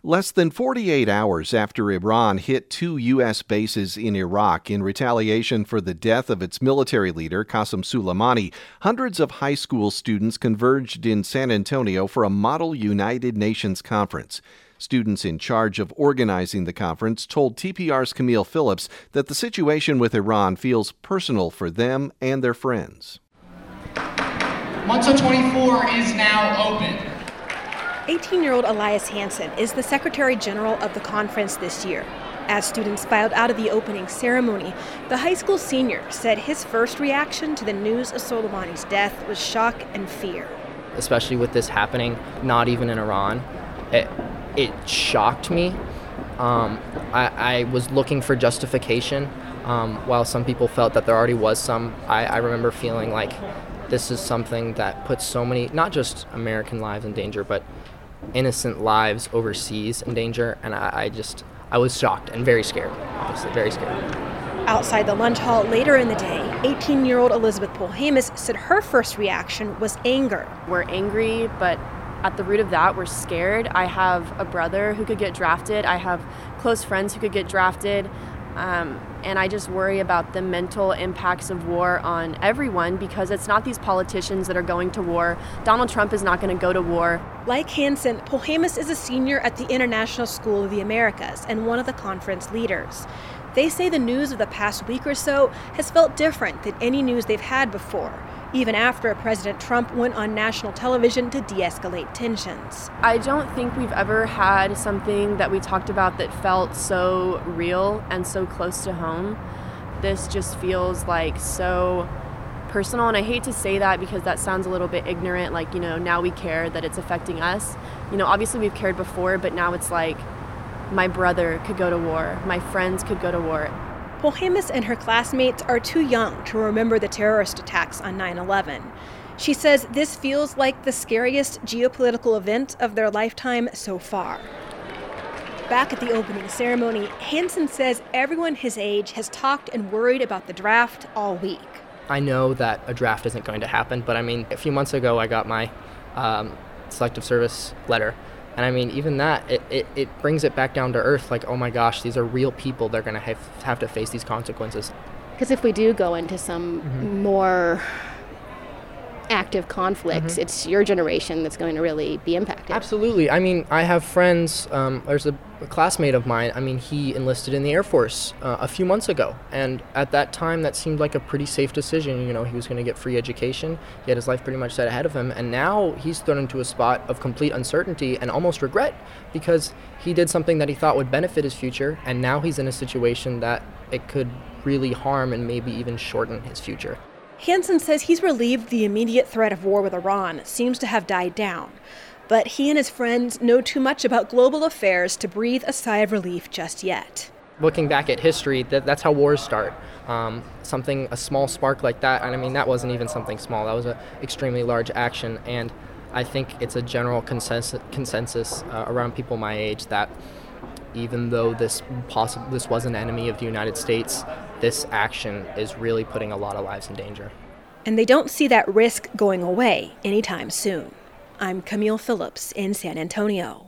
Less than 48 hours after Iran hit 2 U.S. bases in Iraq in retaliation for the death of its military leader, Qasem Soleimani, hundreds of high school students converged in San Antonio for a Model United Nations conference. Students in charge of organizing the conference told TPR's Camille Phillips that the situation with Iran feels personal for them and their friends. Montauk 24 is now open. 18-year-old Elias Hansen is the Secretary General of the conference this year. As students filed out of the opening ceremony, the high school senior said his first reaction to the news of Soleimani's death was shock and fear. Especially with this happening, not even in Iran, it shocked me. I was looking for justification, while some people felt that there already was some. I remember feeling like this is something that puts so many, not just American lives in danger, but innocent lives overseas in danger, and I was shocked and very scared, honestly, very scared. Outside the lunch hall later in the day, 18-year-old Elizabeth Polhamus said her first reaction was anger. We're angry, but at the root of that, we're scared. I have a brother who could get drafted. I have close friends who could get drafted. And I just worry about the mental impacts of war on everyone, because it's not these politicians that are going to war. Donald Trump is not going to go to war. Like Hansen, Polhamus is a senior at the International School of the Americas and one of the conference leaders. They say the news of the past week or so has felt different than any news they've had before, even after President Trump went on national television to de-escalate tensions. I don't think we've ever had something that we talked about that felt so real and so close to home. This just feels like so personal, and I hate to say that because that sounds a little bit ignorant, like, now we care that it's affecting us. Obviously we've cared before, but now it's like my brother could go to war, my friends could go to war. Polhamus and her classmates are too young to remember the terrorist attacks on 9/11. She says this feels like the scariest geopolitical event of their lifetime so far. Back at the opening ceremony, Hansen says everyone his age has talked and worried about the draft all week. I know that a draft isn't going to happen, but a few months ago I got my selective service letter. And even that, it brings it back down to earth, like, oh my gosh, these are real people. They're going to have to face these consequences. Because if we do go into some more active conflicts, it's your generation that's going to really be impacted. Absolutely. I have friends, there's a classmate of mine, he enlisted in the Air Force a few months ago. And at that time, that seemed like a pretty safe decision. He was going to get free education. He had his life pretty much set ahead of him. And now he's thrown into a spot of complete uncertainty and almost regret, because he did something that he thought would benefit his future. And now he's in a situation that it could really harm and maybe even shorten his future. Hansen says he's relieved the immediate threat of war with Iran seems to have died down. But he and his friends know too much about global affairs to breathe a sigh of relief just yet. Looking back at history, that's how wars start. A small spark like that, and that wasn't even something small. That was an extremely large action. And I think it's a general consensus around people my age that even though this was an enemy of the United States, this action is really putting a lot of lives in danger. And they don't see that risk going away anytime soon. I'm Camille Phillips in San Antonio.